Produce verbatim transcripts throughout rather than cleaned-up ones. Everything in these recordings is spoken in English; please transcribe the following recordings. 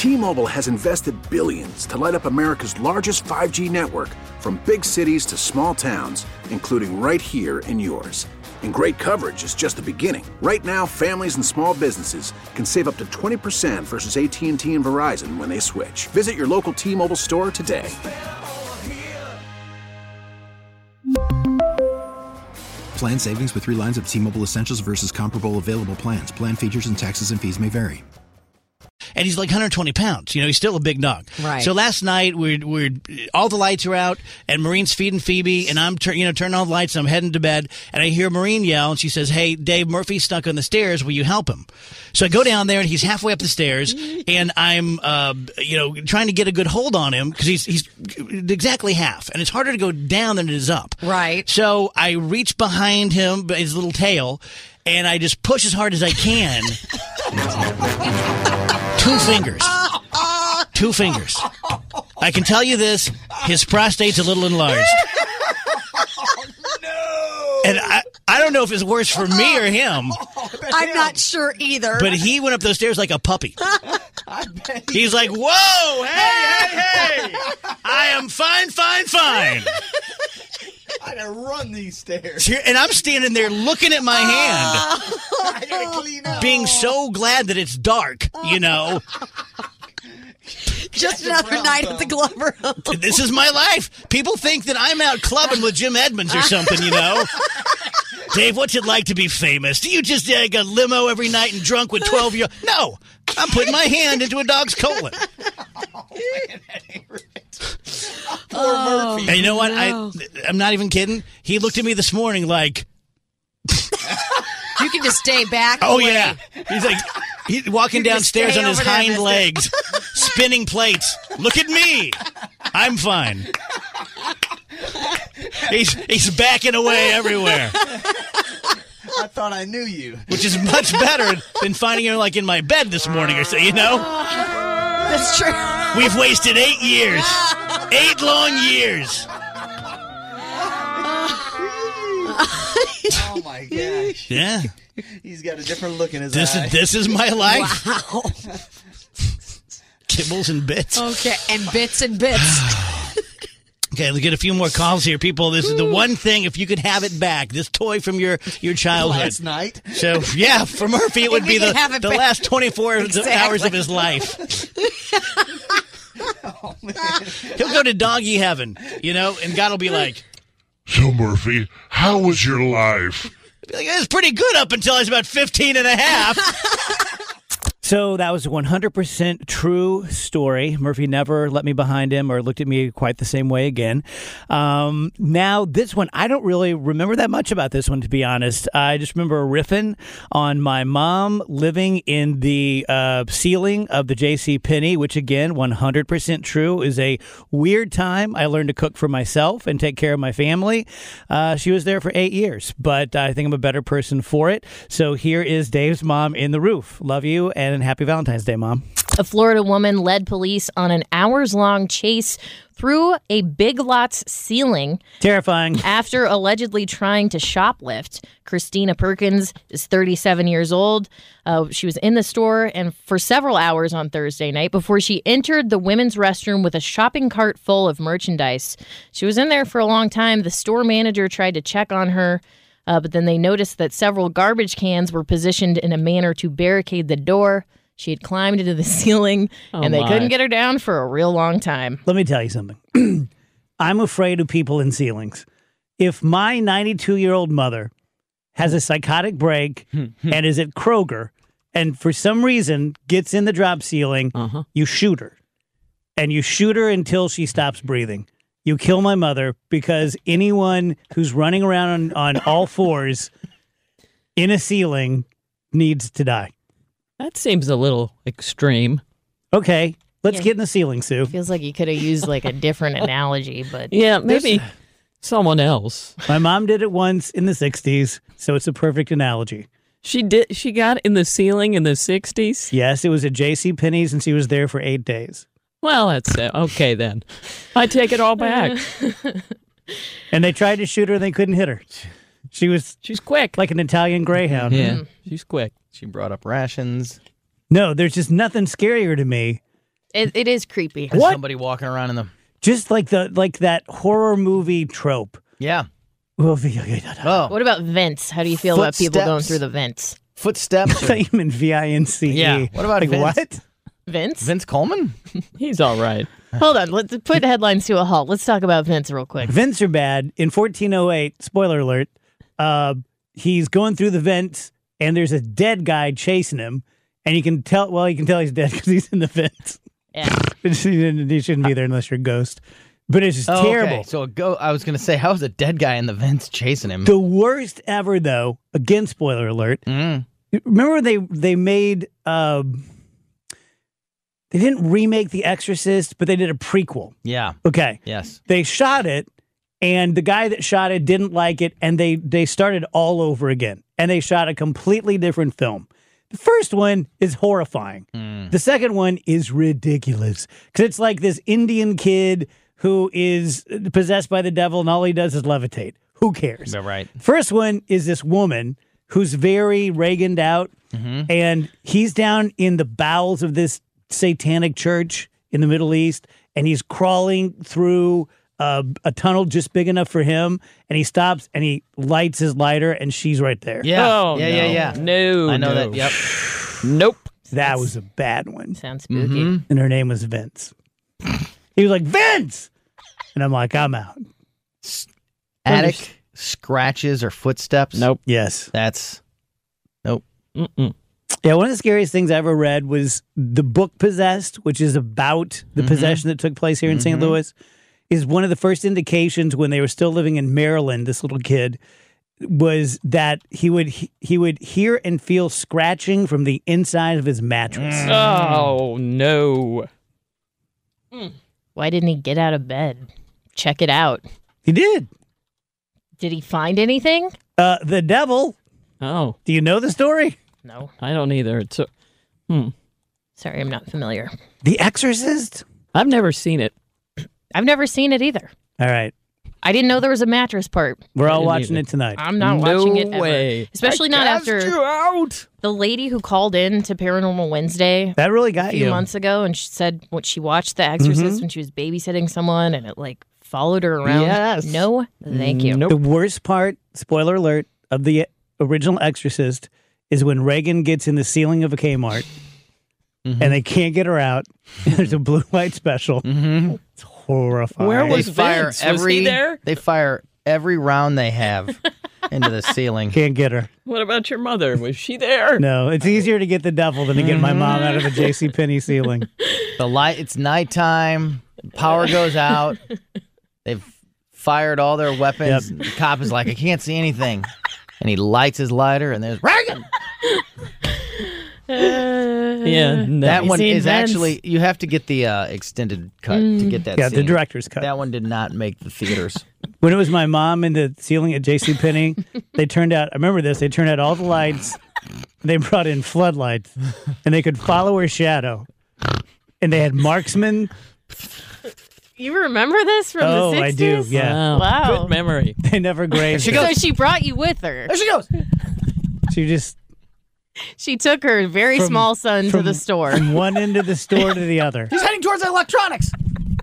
T-Mobile has invested billions to light up America's largest five G network, from big cities to small towns, including right here in yours. And great coverage is just the beginning. Right now, families and small businesses can save up to twenty percent versus A T and T and Verizon when they switch. Visit your local T-Mobile store today. Plan savings with three lines of T-Mobile Essentials versus comparable available plans. Plan features and taxes and fees may vary. And he's like one hundred twenty pounds. You know, he's still a big dog. Right. So last night, we're, we're all the lights are out, and Maureen's feeding Phoebe, and I'm tur- you know turning on the lights, and I'm heading to bed, and I hear Maureen yell, and she says, "Hey, Dave Murphy's stuck on the stairs. Will you help him?" So I go down there, and he's halfway up the stairs, and I'm uh, you know trying to get a good hold on him because he's he's exactly half, and it's harder to go down than it is up. Right. So I reach behind him, his little tail, and I just push as hard as I can. Two fingers. Two fingers. I can tell you this, his prostate's a little enlarged. Oh, no. And I, I don't know if it's worse for me or him. I'm not sure either. But he went up those stairs like a puppy. I bet he He's like, whoa, hey, hey, hey. I am fine, fine, fine. I gotta run these stairs. And I'm standing there looking at my hand. I gotta clean up. Being so glad that it's dark, you know. Just another night at the Glover home. This is my life. People think that I'm out clubbing with Jim Edmonds or something, you know. Dave, what's it like to be famous? Do you just take a limo every night and drunk with twelve year olds? No, I'm putting my hand into a dog's colon. Oh, man, that ain't right. Poor Oh, Murphy. And you know what? no. I, I'm not even kidding. He looked at me this morning like, You can just stay back. oh, away. yeah. He's like, he's walking You can downstairs stay on his over there, hind mister. legs, spinning plates. Look at me. I'm fine. He's he's backing away everywhere, I thought I knew you. which is much better than finding him like in my bed this morning or so, you know? That's true. We've wasted eight years. Eight long years. Oh, my gosh. Yeah. He's got a different look in his This eye. is this is my life. Wow. Kibbles and bits. Okay, and bits and bits. Okay, let's get a few more calls here, people. This is the one thing, if you could have it back, this toy from your, your childhood. Last night. So, yeah, for Murphy, it would If be he the, could have it the back. last twenty-four Exactly. hours of his life. Oh, man. He'll go to doggy heaven, you know, and God will be like, So, Murphy, how was your life? be like, it was pretty good up until I was about fifteen and a half. So that was a one hundred percent true story. Murphy never let me behind him or looked at me quite the same way again. Um, now, this one, I don't really remember that much about this one, to be honest. I just remember riffing on my mom living in the uh, ceiling of the J C Penney, which, again, one hundred percent true, is a weird time. I learned to cook for myself and take care of my family. Uh, she was there for eight years, but I think I'm a better person for it. So here is Dave's mom in the roof. Love you, and happy Valentine's Day, Mom. A Florida woman led police on an hours-long chase through a Big Lots ceiling Terrifying. after allegedly trying to shoplift. Christina Perkins is thirty-seven years old. Uh, she was in the store and for several hours on Thursday night before she entered the women's restroom with a shopping cart full of merchandise. She was in there for a long time. The store manager tried to check on her, uh, but then they noticed that several garbage cans were positioned in a manner to barricade the door. She had climbed into the ceiling, Oh, and they my. couldn't get her down for a real long time. Let me tell you something. I'm afraid of people in ceilings. If my ninety-two-year-old mother has a psychotic break and is at Kroger and for some reason gets in the drop ceiling, Uh-huh. you shoot her. And you shoot her until she stops breathing. You kill my mother because anyone who's running around on, on all fours in a ceiling needs to die. That seems a little extreme. Okay, let's Yeah. get in the ceiling, Sue. Feels like you could have used like a different analogy, but Yeah, maybe someone else. My mom did it once in the sixties, so it's a perfect analogy. She did. She got in the ceiling in the sixties. Yes, it was at J C Penney's, and she was there for eight days. Well, that's it. Okay then. I take it all back. And they tried to shoot her, and they couldn't hit her. She was She's quick. like an Italian greyhound. Yeah, she's quick. She brought up rations. No, there's just nothing scarier to me It, it is creepy. What? Somebody walking around in the. Just like the like that horror movie trope. Yeah. Oh, What about vents? How do you feel about people going Footsteps. through the vents? Footsteps. I thought you meant V I N C E. Yeah. What about like Vince? what? Vince? Vince Coleman? He's all right. Hold on. Let's put headlines to a halt. Let's talk about Vince real quick. Vents are bad. In fourteen oh eight, spoiler alert, uh, he's going through the vents, and there's a dead guy chasing him, and you can tell. Well, you can tell he's dead because he's in the vents. Yeah. he shouldn't be there unless you're a ghost. But it's just Oh, terrible. Okay. So a go. I was gonna say, how is a dead guy in the vents chasing him? The worst ever, though. Again, spoiler alert. Mm. Remember they they made. Um, they didn't remake The Exorcist, but they did a prequel. Yeah. Okay. Yes. They shot it, and the guy that shot it didn't like it, and they they started all over again, and they shot a completely different film. The first one is horrifying. Mm. The second one is ridiculous because it's like this Indian kid who is possessed by the devil, and all he does is levitate. Who cares? Yeah, right. First one is this woman who's very Reaganed out, Mm-hmm. and he's down in the bowels of this satanic church in the Middle East, and he's crawling through uh, a tunnel just big enough for him, and he stops and he lights his lighter, and she's right there. Yeah. Oh, yeah, no. yeah, yeah. No, I know no. that. Yep. Nope. That was a bad one. Sounds spooky. Mm-hmm. And her name was Vince. He was like, Vince! And I'm like, I'm out. Attic scratches or footsteps. Nope. Yes. That's. Nope. Mm-mm. Yeah, one of the scariest things I ever read was the book Possessed, which is about the Mhm. possession that took place here in Saint Mhm. Louis, is one of the first indications when they were still living in Maryland, this little kid, was that he would he, he would hear and feel scratching from the inside of his mattress. Oh, no. Why didn't he get out of bed? Check it out. He did. Did he find anything? Uh, the devil. Oh, Do you know the story? No. I don't either. It's a, hmm. Sorry, I'm not familiar. The Exorcist? I've never seen it. I've never seen it either. All right. I didn't know there was a mattress part. We're all didn't watching either. it tonight. I'm not No watching it ever. way. Especially I not cast after you out. the lady who called in to Paranormal Wednesday That really a got few you. months ago, and she said what she watched The Exorcist Mhm. when she was babysitting someone, and it like followed her around. Yes. No, thank you. Nope. The worst part, spoiler alert, of the original Exorcist is when Reagan gets in the ceiling of a Kmart Mhm. and they can't get her out. And there's a blue light special. Mm-hmm. It's horrifying. Where They was fire Vince? Was every. he there? They fire every round they have into the ceiling. Can't get her. What about your mother? Was she there? No, it's easier to get the devil than to get my mom out of a J C Penney ceiling. The light. It's nighttime. Power goes out. They've fired all their weapons. Yep. The cop is like, I can't see anything, and he lights his lighter, and there's Reagan. Yeah, no. That one seen is Vince? actually. You have to get the uh, extended cut to get that. Yeah, the scene. director's cut. That one did not make the theaters. When it was my mom in the ceiling at J C Penney, they turned out, I remember this, they turned out all the lights. They brought in floodlights, and they could follow her shadow. And they had marksmen. You remember this from Oh, the I sixties? do, yeah. Wow. Wow. Good memory. They never grazed She her. So she brought you with her. There she goes. She just She took her very From- small son to from- the store. from one end of the store to the other. He's heading towards the electronics.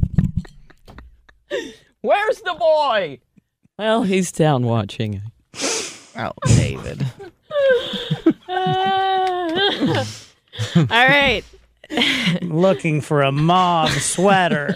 Where's the boy? Well, he's down watching. Oh, David. All right. Looking for a mauve sweater.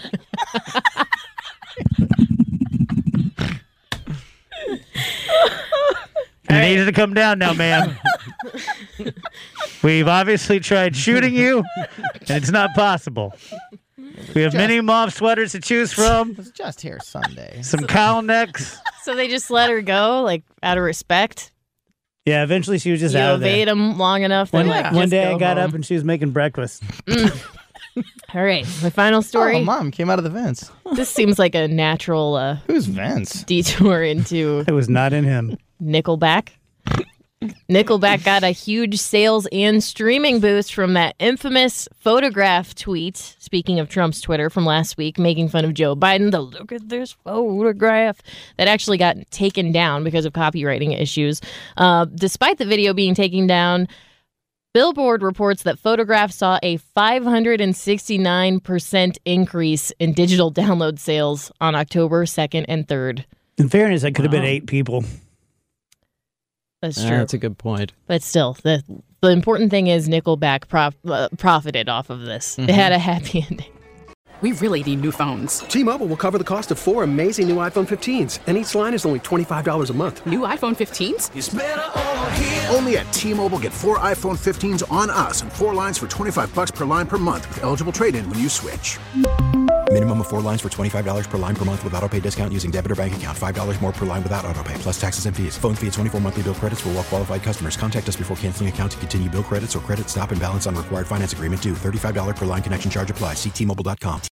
You need to come down now, ma'am. We've obviously tried shooting you, and it's not possible. We have many mauve sweaters to choose from, It was just here Sunday. some cowl necks. So they just let her go, like out of respect. Yeah, eventually she was just You out of evade there. them long enough. Then One, like, one just day go I got home. up and she was making breakfast. All right, my final story. Oh, mom came out of the vents. This seems like a natural uh, Who's Vince? detour into It was not in him. Nickelback. Nickelback got a huge sales and streaming boost from that infamous photograph tweet, speaking of Trump's Twitter from last week, making fun of Joe Biden. The look at this photograph that actually got taken down because of copywriting issues. Uh, despite the video being taken down, Billboard reports that Photograph saw a five hundred sixty-nine percent increase in digital download sales on October second and third. In fairness, that could have Wow. been eight people. That's Uh, true. that's a good point. But still, the the important thing is Nickelback prof, uh, profited off of this. Mm-hmm. It had a happy ending. We really need new phones. T-Mobile will cover the cost of four amazing new iPhone fifteens, and each line is only twenty-five dollars a month. New iPhone fifteens? Only at T-Mobile, get four iPhone fifteens on us and four lines for twenty-five bucks per line per month with eligible trade-in when you switch. Minimum of four lines for twenty-five dollars per line per month with autopay discount using debit or bank account. five dollars more per line without autopay, plus taxes and fees. Phone fee at twenty-four monthly bill credits for well-qualified customers. Contact us before canceling account to continue bill credits or credit stop and balance on required finance agreement due. thirty-five dollars per line connection charge applies. See T Mobile dot com.